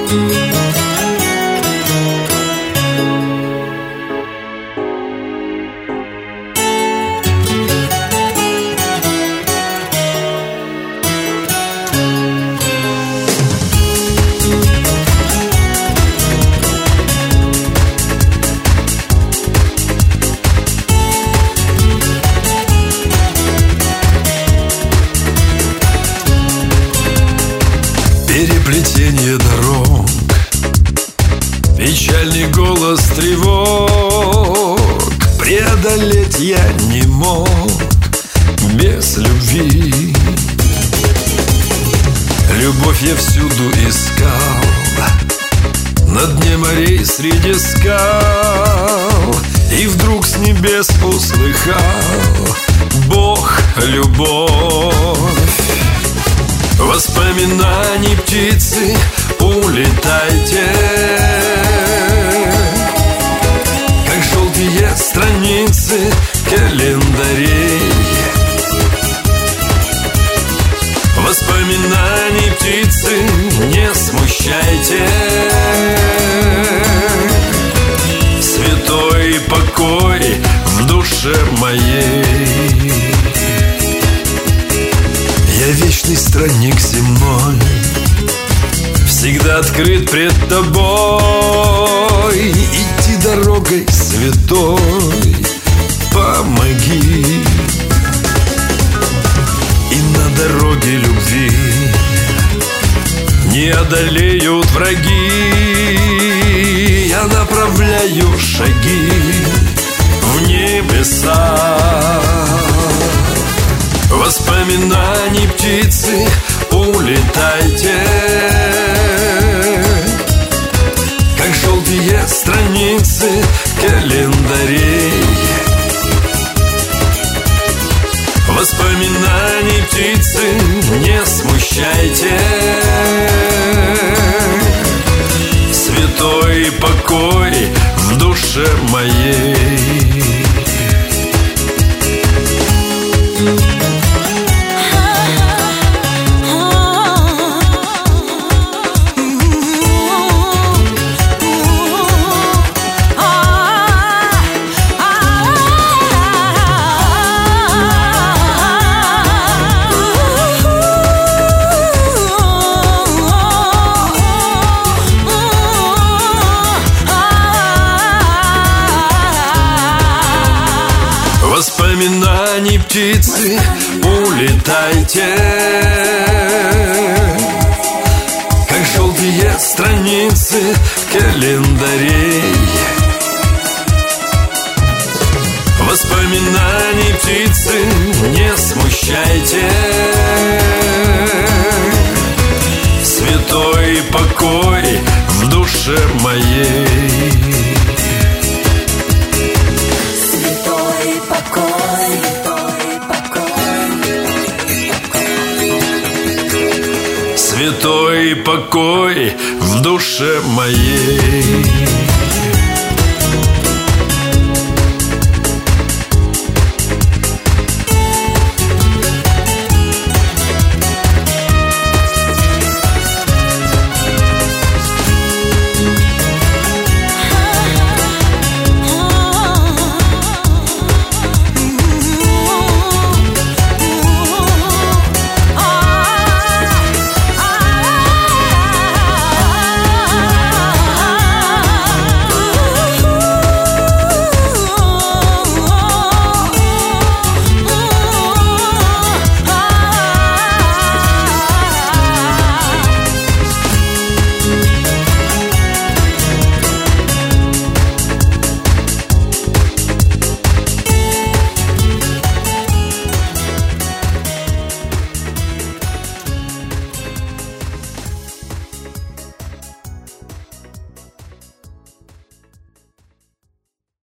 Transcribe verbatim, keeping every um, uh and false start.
Переплетение дорог, печальный голос тревог преодолеть я не мог без любви. Любовь я всюду искал, на дне морей среди скал, и вдруг с небес услыхал: Бог — любовь. Воспоминаний птицы, улетайте, как желтые страницы календарей. Воспоминаний птицы, не смущайте, святой покой в душе моей. Я вечный странник земной, всегда открыт пред тобой. Идти дорогой святой помоги. И на дороге любви не одолеют враги. Я направляю шаги в небеса. Воспоминаний птицы, улетайте, как желтые страницы календарей. Воспоминаний птицы, не смущайте, святой покой в душе моей. Воспоминаний птицы, улетайте, как желтые страницы календарей. Воспоминаний птицы, не смущайте, святой покой в душе моей. Святой покой в душе моей.